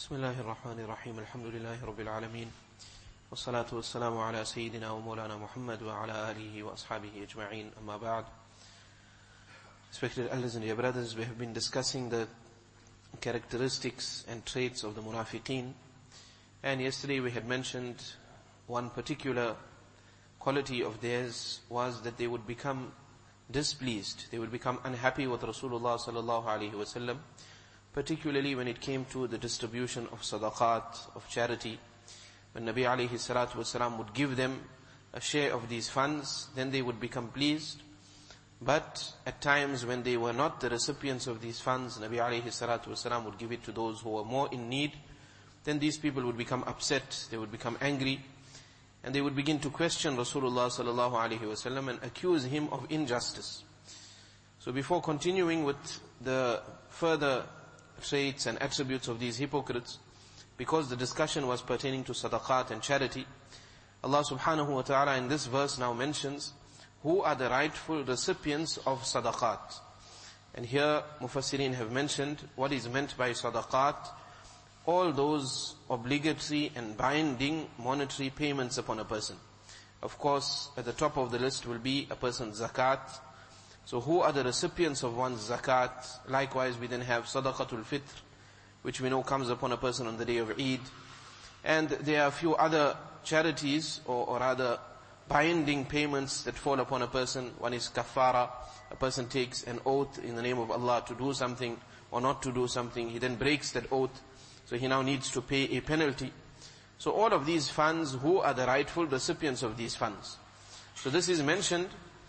بسم الله الرحمن الرحيم الحمد لله رب العالمين والصلاة والسلام على سيدنا ومولانا محمد وعلى آله وأصحابه أجمعين أما بعد. Respected elders and dear brothers, we have been discussing the characteristics and traits of the munafiqeen, and yesterday we had mentioned one particular quality of theirs was that they would become displeased, they would become unhappy with Rasulullah sallallahu alaihi wasallam, particularly when it came to the distribution of sadaqat, of charity. When Nabi alayhi salatu wasalam would give them a share of these funds, then they would become pleased. But at times when they were not the recipients of these funds, Nabi alayhi salatu wasalam would give it to those who were more in need, then these people would become upset, they would become angry, and they would begin to question Rasulullah sallallahu alaihi wasallam and accuse him of injustice. So before continuing with the further traits and attributes of these hypocrites, because the discussion was pertaining to sadaqat and charity, Allah subhanahu wa ta'ala in this verse now mentions who are the rightful recipients of sadaqat. And here Mufassirin have mentioned what is meant by sadaqat: all those obligatory and binding monetary payments upon a person. Of course, at the top of the list will be a person's zakat. So who are the recipients of one's zakat? Likewise, we then have sadaqatul fitr, which we know comes upon a person on the day of Eid. And there are a few other charities, or rather binding payments that fall upon a person. One is kafara. A person takes an oath in the name of Allah to do something or not to do something. He then breaks that oath, so he now needs to pay a penalty. So all of these funds, who are the rightful recipients of these funds? So this is mentioned,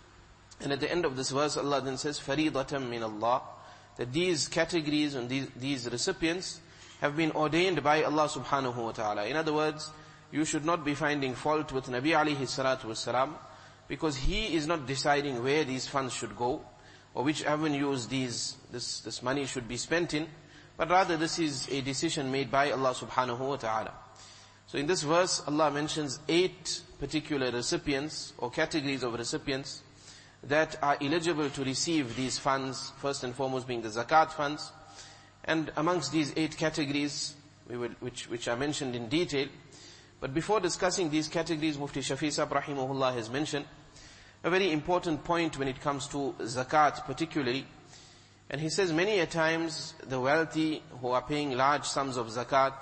and at the end of this verse Allah then says, فَرِيضَةً مِّنَ اللَّهِ, that these categories and these recipients have been ordained by Allah subhanahu wa ta'ala. In other words, you should not be finding fault with Nabi alayhi salatu wasalam, because he is not deciding where these funds should go, or which avenues this money should be spent in, but rather this is a decision made by Allah subhanahu wa ta'ala. So in this verse Allah mentions 8 particular recipients or categories of recipients that are eligible to receive these funds, first and foremost being the zakat funds. And amongst these 8 categories, which are mentioned in detail. But before discussing these categories, Mufti Shafi Sahib rahimahullah has mentioned a very important point when it comes to zakat particularly. And he says many a times the wealthy who are paying large sums of zakat,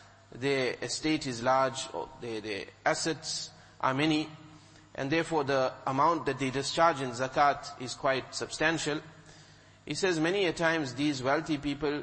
their estate is large, or their assets are many, and therefore the amount that they discharge in zakat is quite substantial. He says many a times these wealthy people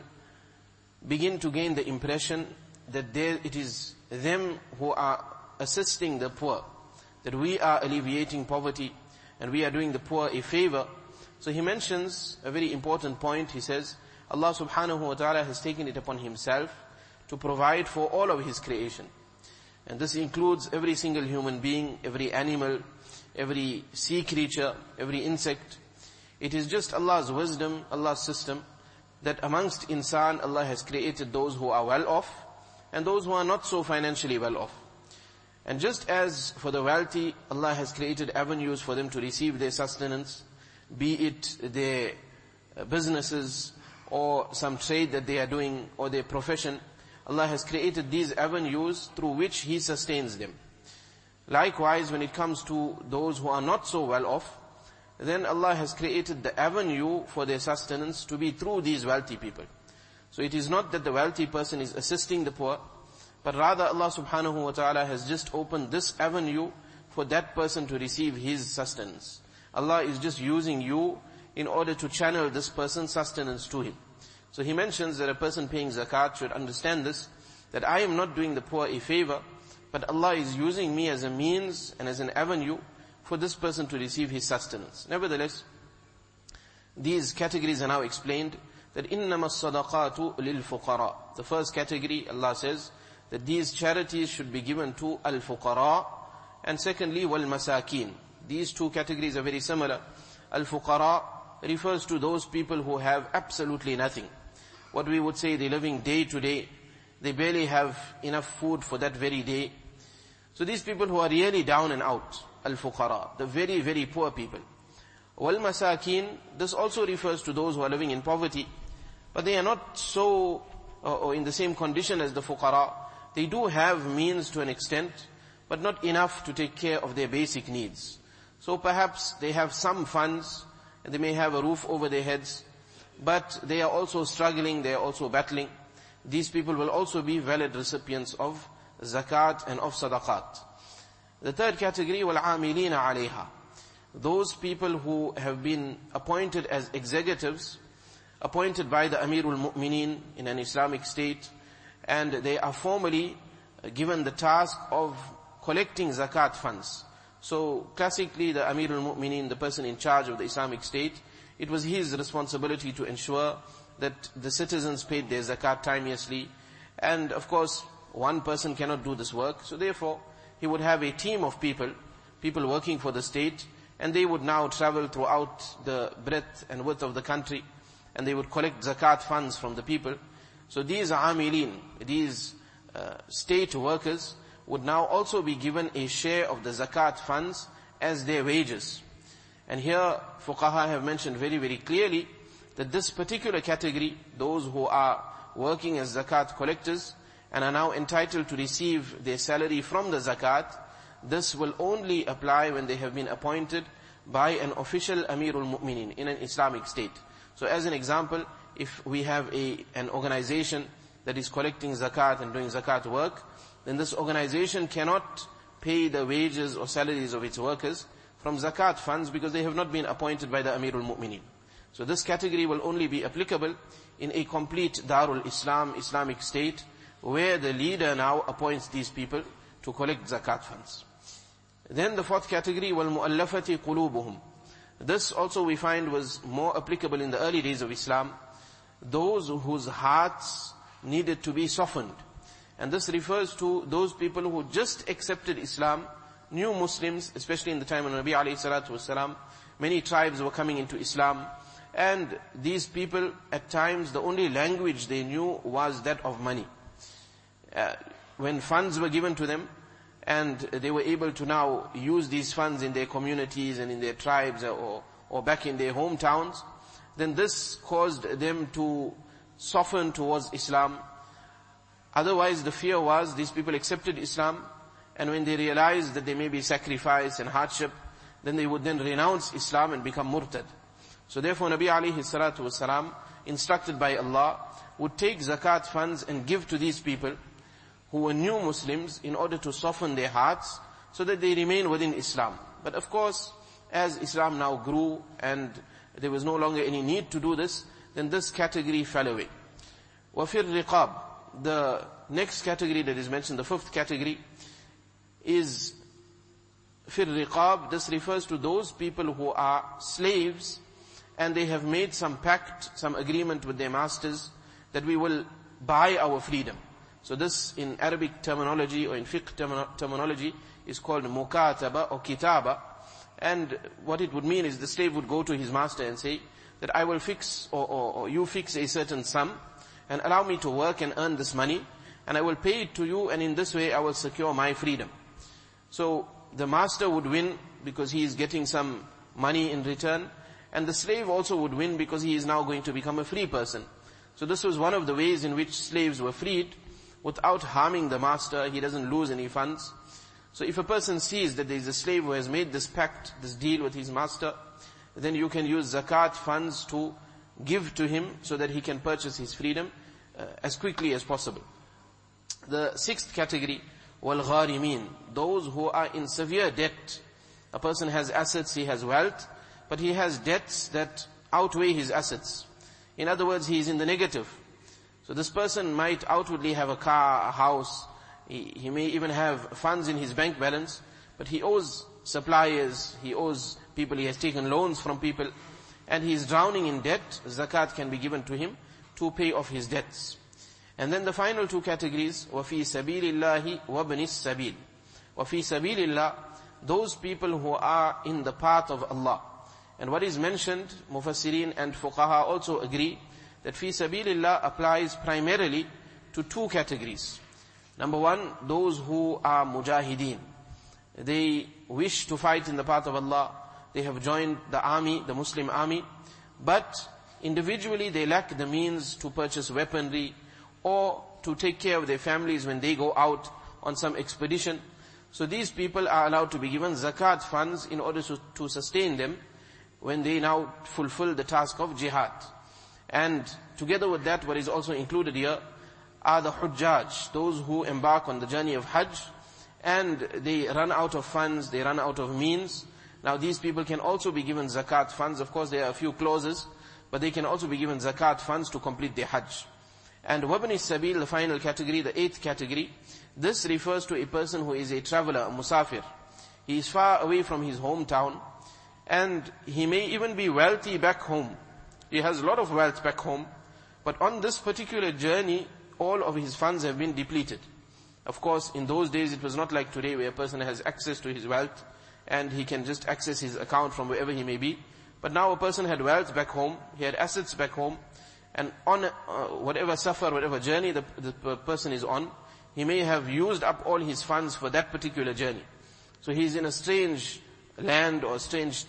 begin to gain the impression that it is them who are assisting the poor, that we are alleviating poverty and we are doing the poor a favor. So he mentions a very important point. He says Allah subhanahu wa ta'ala has taken it upon himself to provide for all of his creation. And this includes every single human being, every animal, every sea creature, every insect. It is just Allah's wisdom, Allah's system, that amongst insan Allah has created those who are well off and those who are not so financially well off. And just as for the wealthy, Allah has created avenues for them to receive their sustenance, be it their businesses or some trade that they are doing or their profession, Allah has created these avenues through which He sustains them. Likewise, when it comes to those who are not so well off, then Allah has created the avenue for their sustenance to be through these wealthy people. So it is not that the wealthy person is assisting the poor, but rather Allah subhanahu wa ta'ala has just opened this avenue for that person to receive his sustenance. Allah is just using you in order to channel this person's sustenance to him. So he mentions that a person paying zakat should understand this, that I am not doing the poor a favor, but Allah is using me as a means and as an avenue for this person to receive his sustenance. Nevertheless, these categories are now explained, that إِنَّمَا الصَّدَقَاتُ لِلْفُقَرَاءِ. The first category, Allah says, that these charities should be given to al-fuqara, and secondly, wal-masakin. These 2 categories are very similar. Al-fuqara refers to those people who have absolutely nothing. What we would say, they're living day to day. They barely have enough food for that very day. So these people who are really down and out, al-fuqara, the very, very poor people. Wal-masakin, this also refers to those who are living in poverty, but they are not so or in the same condition as the fuqara. They do have means to an extent, but not enough to take care of their basic needs. So perhaps they have some funds, and they may have a roof over their heads, but they are also struggling, they are also battling. These people will also be valid recipients of zakat and of sadaqat. The third category, وَالْعَامِلِينَ عَلَيْهَا. Those people who have been appointed as executives, appointed by the Amirul Mu'mineen in an Islamic state, and they are formally given the task of collecting zakat funds. So classically the Amirul Mu'mineen, the person in charge of the Islamic state, it was his responsibility to ensure that the citizens paid their zakat timeously. And of course, one person cannot do this work. So therefore, he would have a team of people working for the state, and they would now travel throughout the breadth and width of the country, and they would collect zakat funds from the people. So these amilin, these state workers, would now also be given a share of the zakat funds as their wages. And here, fuqaha have mentioned very, very clearly that this particular category, those who are working as zakat collectors and are now entitled to receive their salary from the zakat, this will only apply when they have been appointed by an official Amirul Mu'mineen in an Islamic state. So as an example, if we have an organization that is collecting zakat and doing zakat work, then this organization cannot pay the wages or salaries of its workers from zakat funds because they have not been appointed by the Amirul Mu'mineen. So this category will only be applicable in a complete Darul Islam, Islamic state, where the leader now appoints these people to collect zakat funds. Then the fourth category, وَالْمُؤَلَّفَةِ قُلُوبُهُمْ. This also we find was more applicable in the early days of Islam. Those whose hearts needed to be softened. And this refers to those people who just accepted Islam, new Muslims, especially in the time of Nabi alayhi salatu wasalam. Many tribes were coming into Islam, and these people, at times, the only language they knew was that of money. When funds were given to them, and they were able to now use these funds in their communities and in their tribes or back in their hometowns, then this caused them to soften towards Islam. Otherwise, the fear was these people accepted Islam, and when they realized that there may be sacrifice and hardship, then they would then renounce Islam and become murtad. So therefore, Nabi alayhi salatu wasalam, instructed by Allah, would take zakat funds and give to these people who were new Muslims in order to soften their hearts so that they remain within Islam. But of course, as Islam now grew and there was no longer any need to do this, then this category fell away. وَفِي الرِّقَابِ. The next category that is mentioned, the fifth category, is فِي الرِّقَابِ. This refers to those people who are slaves and they have made some pact, some agreement with their masters that we will buy our freedom. So this in Arabic terminology or in fiqh terminology is called mukataba or kitaba. And what it would mean is the slave would go to his master and say that I will fix or you fix a certain sum and allow me to work and earn this money and I will pay it to you, and in this way I will secure my freedom. So the master would win because he is getting some money in return, and the slave also would win because he is now going to become a free person. So this was one of the ways in which slaves were freed without harming the master. He doesn't lose any funds. So if a person sees that there is a slave who has made this pact, this deal with his master, then you can use zakat funds to give to him so that he can purchase his freedom as quickly as possible. The sixth category, wal-gharimin, those who are in severe debt. A person has assets, he has wealth, but he has debts that outweigh his assets. In other words, he is in the negative. So this person might outwardly have a car, a house, he may even have funds in his bank balance, but he owes suppliers, he owes people, he has taken loans from people, and he is drowning in debt. Zakat can be given to him to pay off his debts. And then the final two categories, وَفِي سَبِيلِ اللَّهِ وَابْنِ السَّبِيلِ. وَفِي سَبِيلِ اللَّهِ, those people who are in the path of Allah. And what is mentioned, Mufassirin and Fuqaha also agree that fi sabilillah applies primarily to two categories. Number one, those who are mujahideen. They wish to fight in the path of Allah. They have joined the army, the Muslim army, but individually they lack the means to purchase weaponry or to take care of their families when they go out on some expedition. So these people are allowed to be given zakat funds in order to sustain them when they now fulfill the task of jihad. And together with that, what is also included here are the hujjaj, those who embark on the journey of Hajj, and they run out of funds, they run out of means. Now these people can also be given zakat funds. Of course there are a few clauses, but they can also be given zakat funds to complete their Hajj. And wabni sabil, the final category, the 8th category, this refers to a person who is a traveler, a musafir. He is far away from his hometown, and he may even be wealthy back home. He has a lot of wealth back home, but on this particular journey, all of his funds have been depleted. Of course, in those days it was not like today where a person has access to his wealth and he can just access his account from wherever he may be. But now a person had wealth back home, he had assets back home, and on whatever safar, whatever journey the person is on, he may have used up all his funds for that particular journey. So he's in a strange land or strange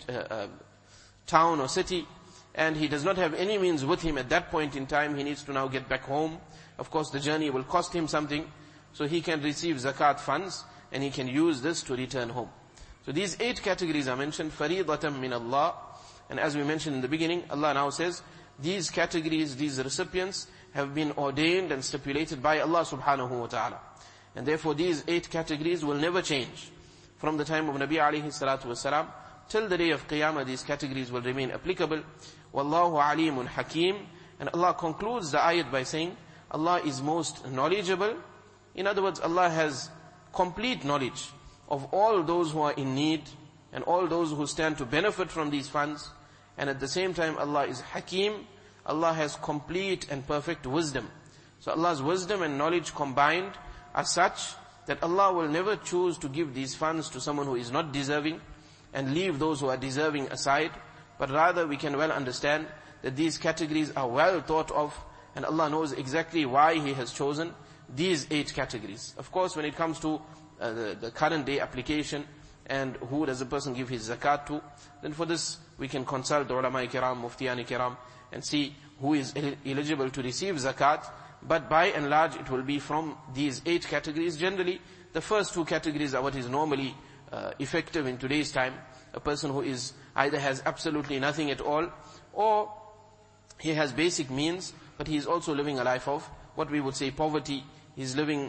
town or city, and he does not have any means with him at that point in time. He needs to now get back home. Of course, the journey will cost him something, so he can receive zakat funds, and he can use this to return home. So these 8 categories are mentioned, فَرِيضَةً مِّنَ اللَّهِ. And as we mentioned in the beginning, Allah now says, these categories, these recipients have been ordained and stipulated by Allah subhanahu wa ta'ala. And therefore these 8 categories will never change. From the time of Nabi alayhi salatu wasalam, till the day of Qiyamah, these categories will remain applicable. Wallahu alimun hakim. And Allah concludes the ayat by saying, Allah is most knowledgeable. In other words, Allah has complete knowledge of all those who are in need and all those who stand to benefit from these funds. And at the same time, Allah is Hakim. Allah has complete and perfect wisdom. So Allah's wisdom and knowledge combined are such that Allah will never choose to give these funds to someone who is not deserving and leave those who are deserving aside. But rather we can well understand that these categories are well thought of, and Allah knows exactly why He has chosen these 8 categories. Of course, when it comes to the current day application and who does a person give his zakat to, then for this we can consult the ulama kiram, muftiyani kiram, and see who is eligible to receive zakat. But by and large it will be from these 8 categories. Generally, the first 2 categories are what is normally effective in today's time. A person who is either has absolutely nothing at all, or he has basic means, but he is also living a life of what we would say poverty. He's living,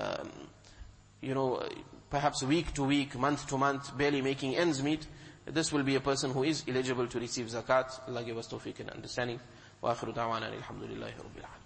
perhaps week to week, month to month, barely making ends meet. This will be a person who is eligible to receive zakat. Allah give us tawfiq and understanding. Wa akhiru da'wana alhamdulillahi rabbil alamin.